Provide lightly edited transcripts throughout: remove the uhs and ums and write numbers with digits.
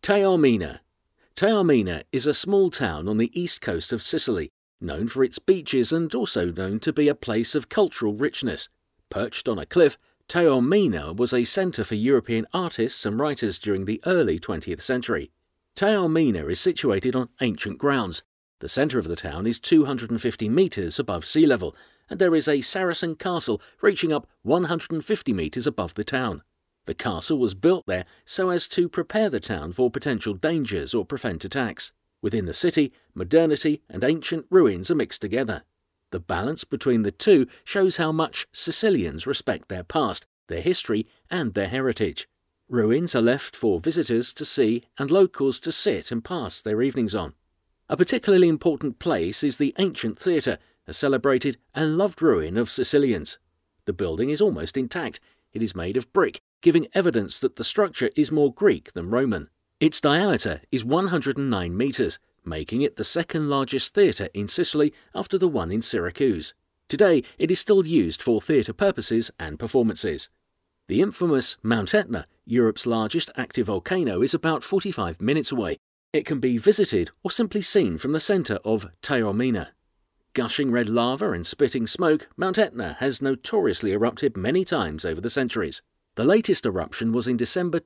Taormina. Taormina is a small town on the east coast of Sicily, known for its beaches and also known to be a place of cultural richness. Perched on a cliff, Taormina was a centre for European artists and writers during the early 20th century. Taormina is situated on ancient grounds. The centre of the town is 250 metres above sea level, and there is a Saracen castle reaching up 150 metres above the town. The castle was built there so as to prepare the town for potential dangers or prevent attacks. Within the city, modernity and ancient ruins are mixed together. The balance between the two shows how much Sicilians respect their past, their history and their heritage. Ruins are left for visitors to see and locals to sit and pass their evenings on. A particularly important place is the ancient theatre, a celebrated and loved ruin of Sicilians. The building is almost intact. It is made of brick, giving evidence that the structure is more Greek than Roman. Its diameter is 109 metres, making it the second largest theatre in Sicily after the one in Syracuse. Today, it is still used for theatre purposes and performances. The infamous Mount Etna, Europe's largest active volcano, is about 45 minutes away. It can be visited or simply seen from the centre of Taormina. Gushing red lava and spitting smoke, Mount Etna has notoriously erupted many times over the centuries. The latest eruption was in December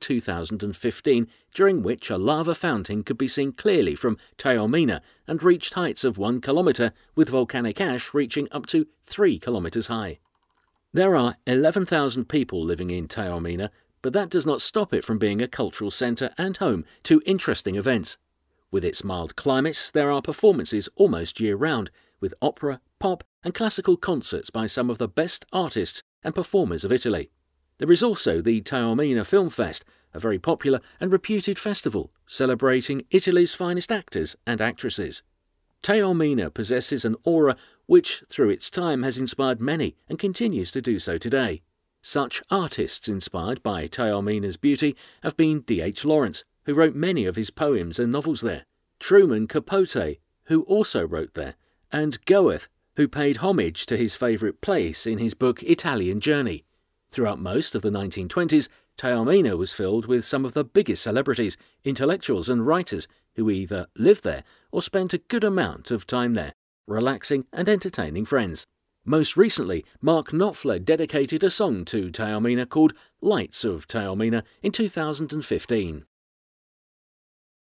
2015, during which a lava fountain could be seen clearly from Taormina and reached heights of 1 kilometre, with volcanic ash reaching up to 3 kilometres high. There are 11,000 people living in Taormina, but that does not stop it from being a cultural centre and home to interesting events. With its mild climate, there are performances almost year-round, with opera, pop and classical concerts by some of the best artists and performers of Italy. There is also the Taormina Film Fest, a very popular and reputed festival celebrating Italy's finest actors and actresses. Taormina possesses an aura which, through its time, has inspired many and continues to do so today. Such artists inspired by Taormina's beauty have been D.H. Lawrence, who wrote many of his poems and novels there, Truman Capote, who also wrote there, and Goethe, who paid homage to his favourite place in his book Italian Journey. Throughout most of the 1920s, Taormina was filled with some of the biggest celebrities, intellectuals and writers who either lived there or spent a good amount of time there, relaxing and entertaining friends. Most recently, Mark Knopfler dedicated a song to Taormina called Lights of Taormina in 2015.